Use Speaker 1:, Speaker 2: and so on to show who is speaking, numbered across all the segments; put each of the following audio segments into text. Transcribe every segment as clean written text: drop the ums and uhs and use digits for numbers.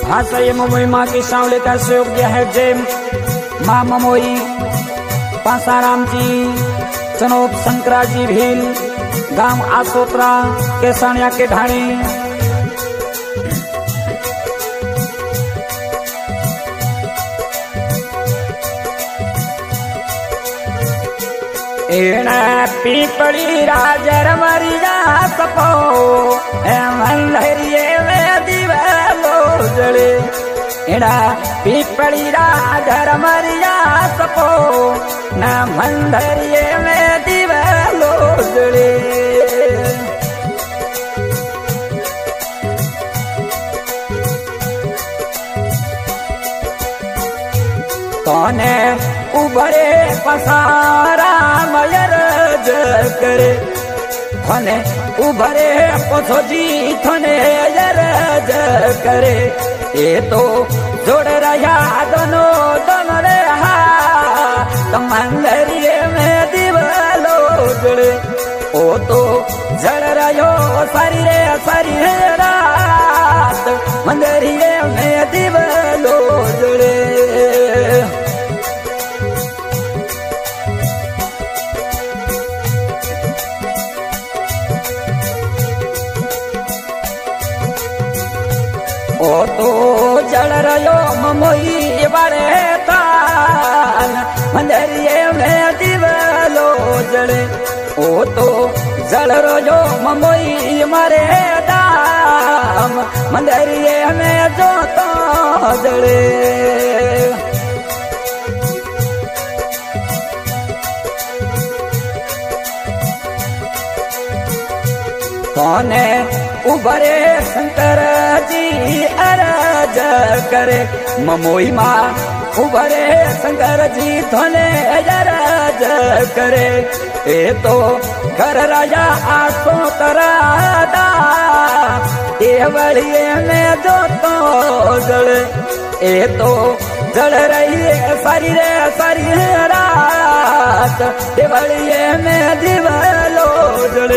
Speaker 1: हाँ सर, ये ममोई माँ की सांवले का सहयोग दिया है। जय माँ ममोई, पासाराम जी, चनोप शंकरा जी भील, गांव आसोत्रा, केसानिया के ढाणी। पीपड़ी राजर मरिया सपो मंदिरिये में दिवालो जड़े। पीपड़ी राजर मरिया सपो न मंदिरिये में दिवालो जड़े। तोने उभरे पसारा मयर करे, थने उभरे पथो जी थने यर करे। ये तो जोड़ रहा दोनों दोनों रे हा, तो मंदिरिये में दिवालो जड़े। ओ तो जड़ रहो सारी रे रात, मंदिरिये में दिवालो जड़े। ओ तो जल रयो ममोई वाले तान, मंदिरिये में दिवालो जड़े। ओ तो जल रयो ममोई मारे दाम, मंदिरिये में जो तो जड़े। तोने उभरे शंकर जी अरज करे, ममोई माँ उभरे शंकर जी थोने अरज करे। ए तो घर राजा आसो तरादा, देवड़िये में जो तो जड़े। ए तो जड़ रही है सारी रात, देवड़िये में दिवालो जड़े।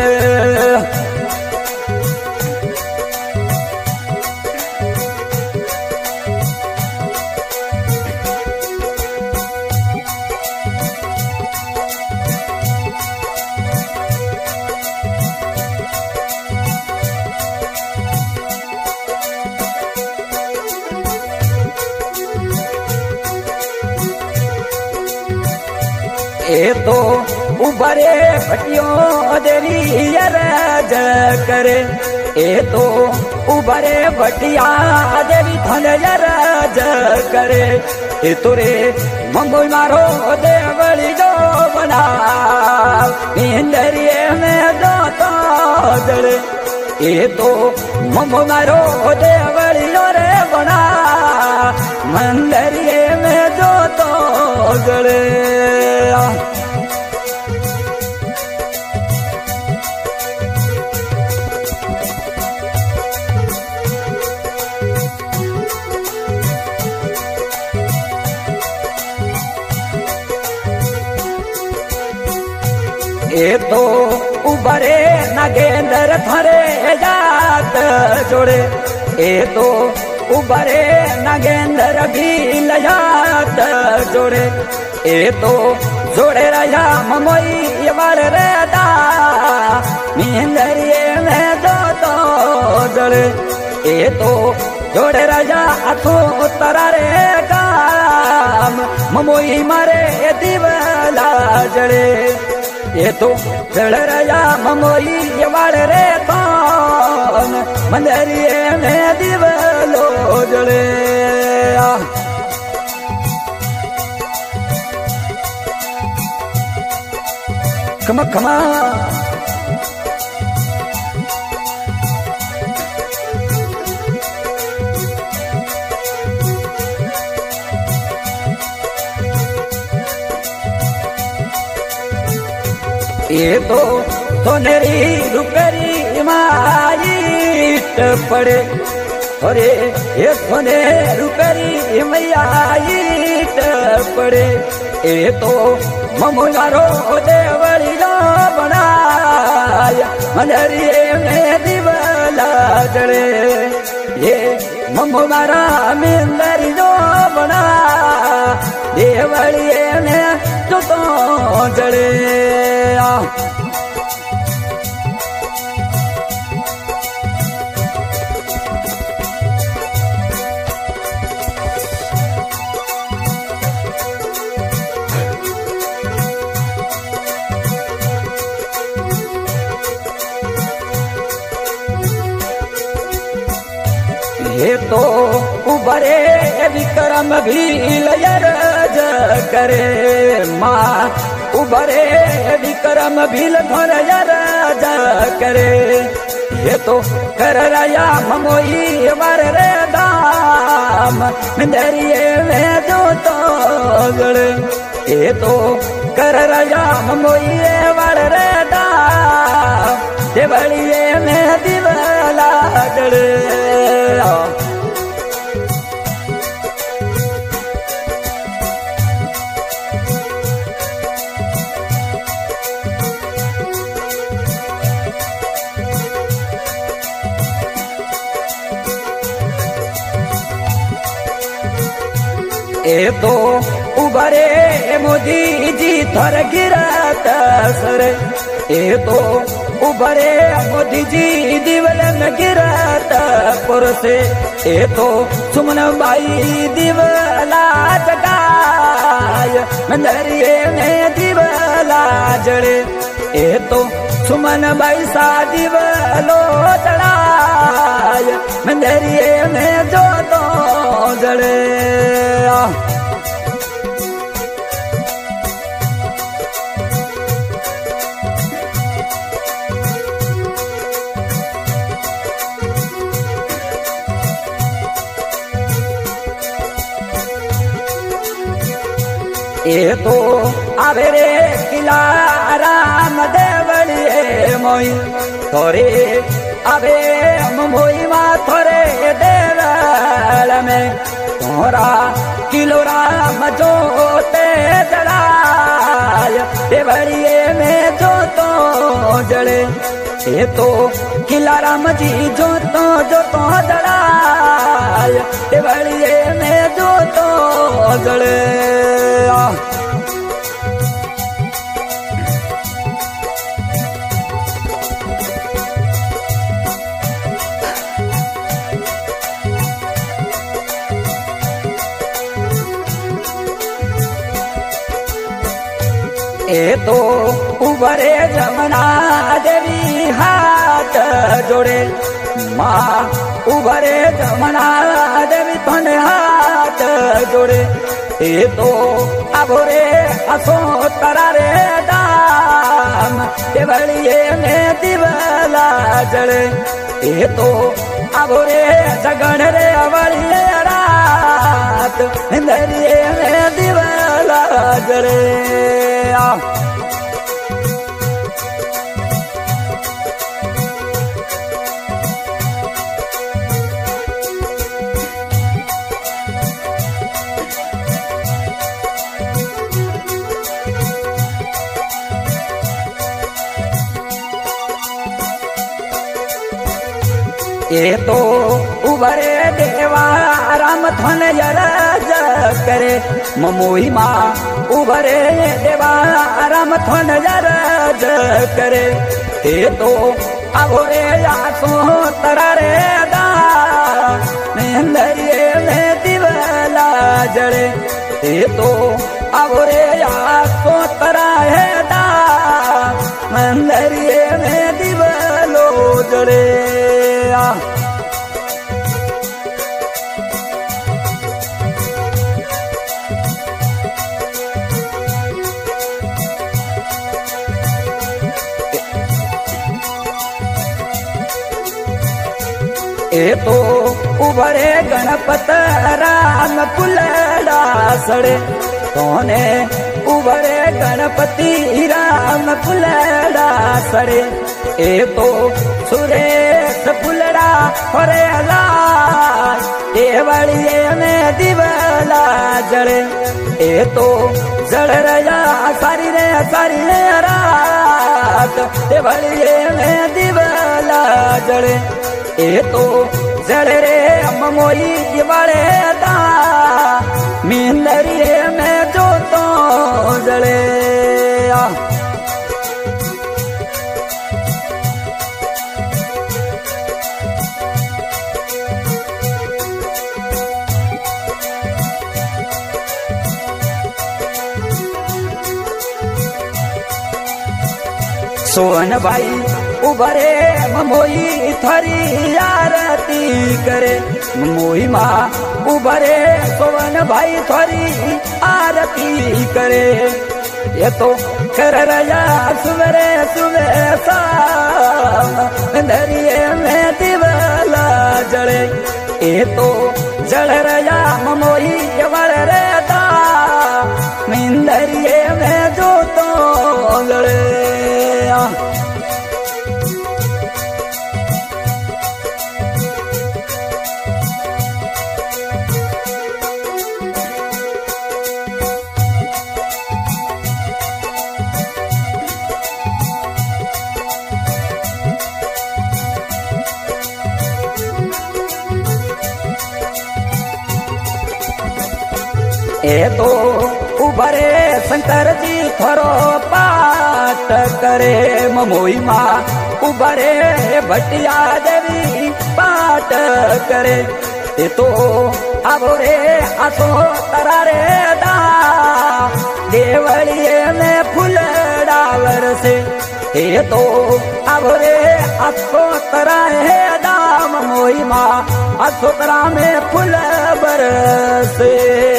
Speaker 1: ए तो उभरे भटियों देवी अरज करे। ए तो उभरे भटिया देवी थने अरज करे। ए तोरे मंगोई मारो देवली जो बना, इंदरिये में जो तो जड़े। ए तो मंगोई मारो देवली रे बना, मंदिरिये में जो तो जड़े। ए तो उभरे नगेंद्र थरे जात जोड़े। ए तो उभरे नगेंद्र भी लजात जोड़े। ए तो जोड़े राजा ममोई वाले रे दा, मिंदरिये में जो तो जड़े। ए तो जोड़े राजा अथो तरा रे काम, ममोई मारे दिवला जड़े। ये तो जड़ राजा ममोई वाले रे तान, मंदिरिये में दिवलो जड़े। खमा खमा ये तो सोनेरी रुपरी माईट पड़े। अरे ये सोने रुपरी मैयाईट पड़े। ये तो ममुनारो देवली जो बनाया, मंदिरिये में दिवला जड़े। ये मम्मो मारा मेंदरी जो बना देवड़िए ने जो तो जड़े ये तो उबरे विक्रम भील यरज करे माँ उबरे विक्रम भील धर यरज करे ये तो कर रया ममोई वर रे दाम मिंदरिए में जो तो जड़े ये तो कर रया ममोई वर रे दाम देवड़िए में दिवला जड़े ए तो उबरे मोदी जी थर गिरत सर ए तो उबरे मोदी जी दिवल में गिरत पुर से ए तो सुमन बाई दिवला जगाय मंदरिए में दिवला जड़े ए तो सुमन बाई सा दिवलो चढ़ाय मंदरिए में जो तो जड़े ये तो आवे रे किला राम देवड़िए मोई थोरे आवे मोई मा थोरे देवल में तोरा किलो राम जो ते जड़ाय देवड़िए में जो तो जड़े ये तो किला राम जी जो तो जड़ाय देवड़िए में जो तो जड़े ए तो उबरे जमुना देवी हाथ जोड़े माँ उबरे जमुना देवी थोड़े हाथ जोड़े ए तो अभोरे हसो तरारे दाम देवड़िए में दिवला जड़े ए तो अभोरे जगन रे अवड़िए रात इंदरिए में दिवला जड़े ये तो उबरे देवा राम थन यरज करे ममोही माँ उबरे देवा राम थन यरज करे ये तो अभोरे आसो तरारे दा मेहंदरिए में दिवला जड़े ये तो अभोरे आसो तराहे दा मेहंदरिए में दिवलो जड़े ए तो उबरे गणपत राम पुलड़ा सड़े तोने उबरे गणपति राम पुलड़ा सड़े ए तो सुरेश पुलड़ा फरे लाल देवड़िए में दिवला जड़े ए तो जड़ रया सारी रे रात देवड़िए में दिवला जड़े ए तो जड़ रे ममोई वाले दा मींदरिए में जो तो जड़े सोहन भाई उभरे ममोई थारी आरती करे ममोई माँ उभरे सोहन भाई थारी आरती करे ये तो कर रया सुबरे सुबह शाम दरिए में दिवला जड़े ये तो जड़ रया ममोई वड़ रे दा मिंदरिए में जो तो लड़े ए तो उभरे शंकर जी थोरो पाठ करे ममोई माँ उभरे भटिया देवी पाठ करे ए तो अब रे आसो तरारे दा देवलिए में फूल डावर से ए तो अब रे आसो तरारे दा ममोई माँ आसो तरा में फूल बरसे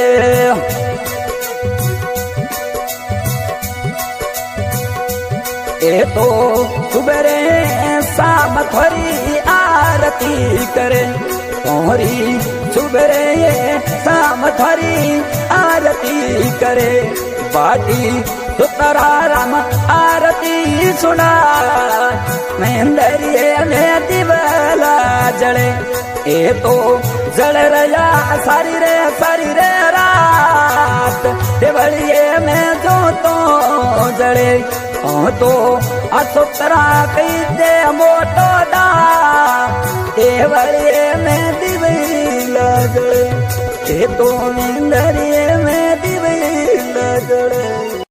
Speaker 1: ए तो सुबरे शाम थोरी आरती करे तोहरी सुबरे शाम थोरी आरती करे बाटी सुतरा राम आरती सुना मेहंदरिए में दिवला जड़े ए तो जड़ रया सारी रे रात देवलिए में जो तो जड़े तो असुतरा कई दे मोटो दा देवलिए में दिवला जड़े ए तो मेहंदरिए में दिवला जड़े।